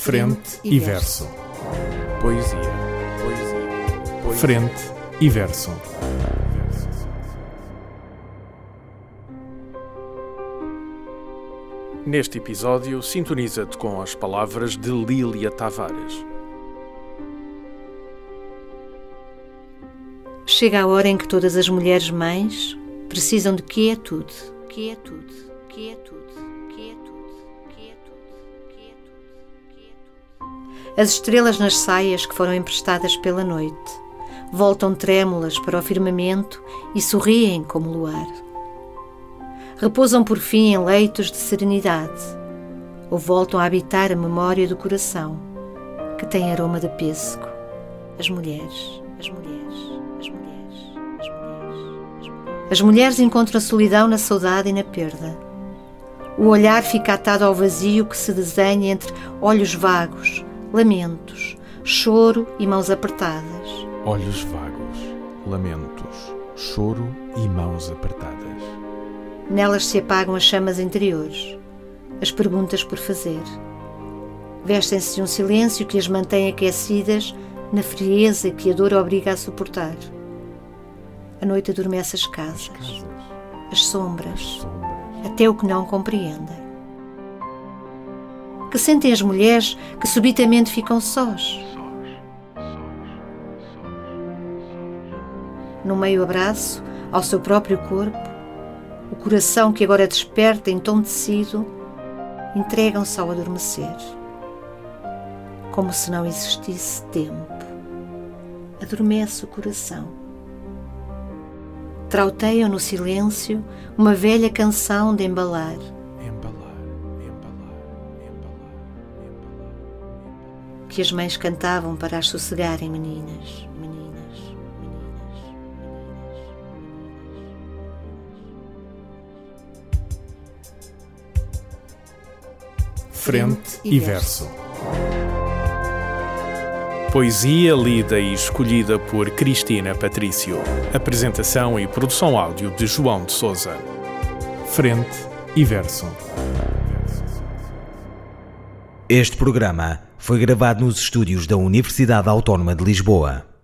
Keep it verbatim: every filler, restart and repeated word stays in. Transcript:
Frente e verso. Poesia. Poesia. Poesia. Frente e verso. Neste episódio, sintoniza-te com as palavras de Lília Tavares. Chega a hora em que todas as mulheres mães precisam de quietude, quietude, quietude, quietude, quietude, quietude, quietude. As estrelas nas saias que foram emprestadas pela noite voltam trêmulas para o firmamento e sorriem como luar. Repousam por fim em leitos de serenidade ou voltam a habitar a memória do coração que tem aroma de pêssego. As mulheres, as mulheres, as mulheres, as mulheres, as mulheres. As mulheres encontram a solidão na saudade e na perda. O olhar fica atado ao vazio que se desenha entre olhos vagos, lamentos, choro e mãos apertadas. Olhos vagos, lamentos, choro e mãos apertadas. Nelas se apagam as chamas interiores, as perguntas por fazer. Vestem-se de um silêncio que as mantém aquecidas na frieza que a dor obriga a suportar. A noite adormece as casas, As casas, as sombras, as sombras. até o que não compreendem. Que sentem as mulheres que subitamente ficam sós? No meio abraço ao seu próprio corpo, o coração que agora desperta entontecido, entregam-se ao adormecer, como se não existisse tempo. Adormece o coração. Trauteiam no silêncio uma velha canção de embalar. Embalar, embalar, embalar, embalar. Que as mães cantavam para as sossegarem, meninas, meninas, meninas, meninas, Frente e verso. Poesia lida e escolhida por Cristina Patrício. Apresentação e produção áudio de João de Sousa. Frente e verso. Este programa foi gravado nos estúdios da Universidade Autónoma de Lisboa.